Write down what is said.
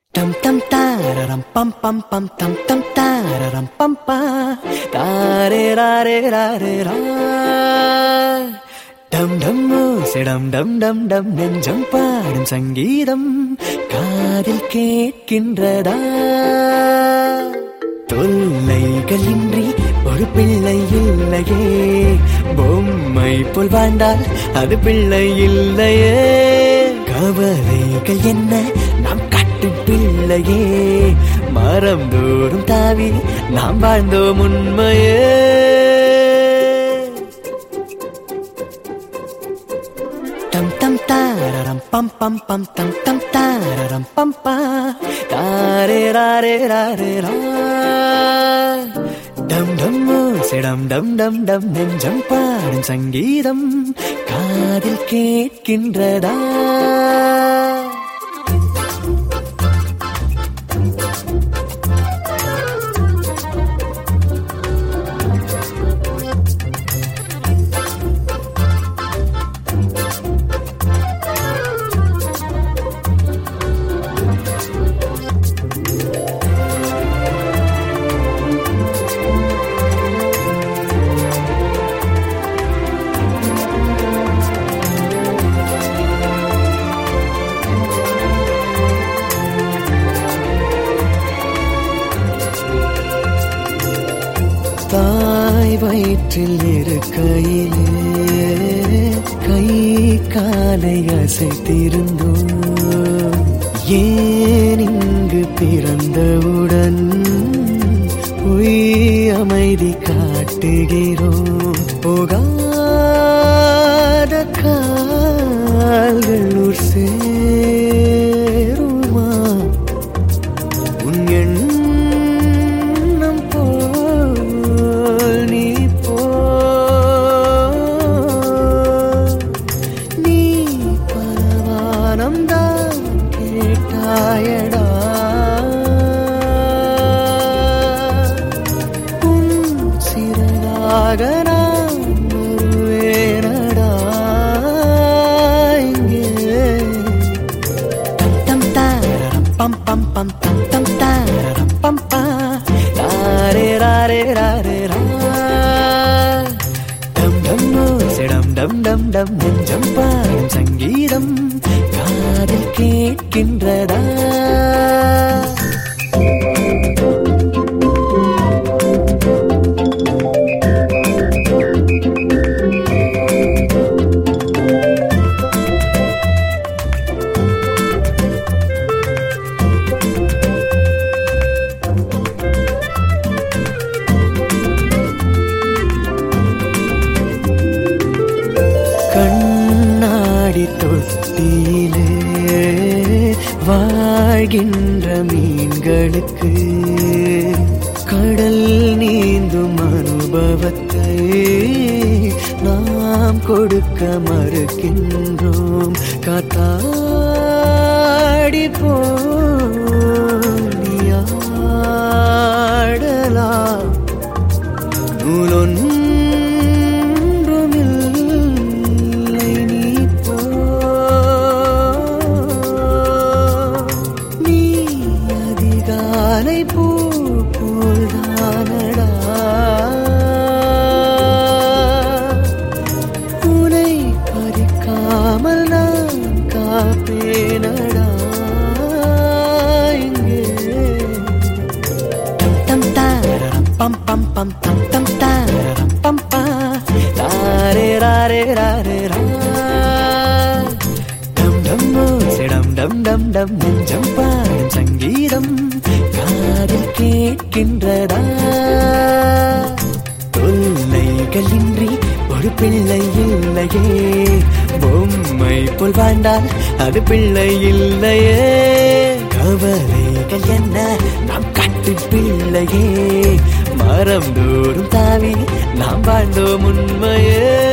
Tam tam tararam pam pam pam tam tam tararam pam pa tare rare rare ra dum dum sedam dum dum dum நெஞ்சம் பாடும் சங்கீதம் காதில் கேட்கின்றதா தொல்லைகள் இன்றி ஒரு பிள்ளை இல்லையே பொம்மை போல் வாழ்ந்தால் அது பிள்ளை இல்லையே கவலைகள் என்ன நாம் கட்டும் பிள்ளையே மரம் தோறும் தாவி நாம் வாழ்ந்தோம் உண்மையே tam tam tararam pam pam pam tam tam tararam pam pa tare rare rare ra dum dum sedam dum dum dum நெஞ்சம் பாடும் சங்கீதம் காதில் கேட்கின்றதா தாய் வயிற்றில் இருக்கையிலே கை காலை அசைத்திருந்தோம் ஏன் இங்கு பிறந்தவுடன் பொய் அமைதி காட்டுகிறோம் போகாத கால்கள் ஊர் சேருமா உன் pam pam pam tam tam tararam pam pa tare rare rare ra dum dum sedam dum dum dum நெஞ்சம் பாடும் சங்கீதம் காதில் கேட்கின்றதா கண்ணாடி தொட்டியிலே வாழ்கின்ற மீன்களுக்கு கடல் நீந்தும் அனுபவத்தை நாம் கொடுக்க மறுக்கின்றோம் காத்தாடி போனியாடலாம் நூலொன்று பூ போல்தானடா உனை பறிக்காமல் நான் காப்பேனடா இங்கே tam tararam pam pam pam tam tam tararam pam pa tare rare rare ra dum dum sedam dum dum dum நெஞ்சம் பாடும் சங்கீதம் காதில் கேட்கின்றதா தொல்லைகள் இன்றி ஒரு பிள்ளை இல்லையே பொம்மை போல் வாழ்ந்தால் அது பிள்ளை இல்லையே கவலைகள் என்ன நாம் கட்டு பிள்ளையே மரம் தோறும் தாவி நாம் வாழ்ந்தோம் உண்மையே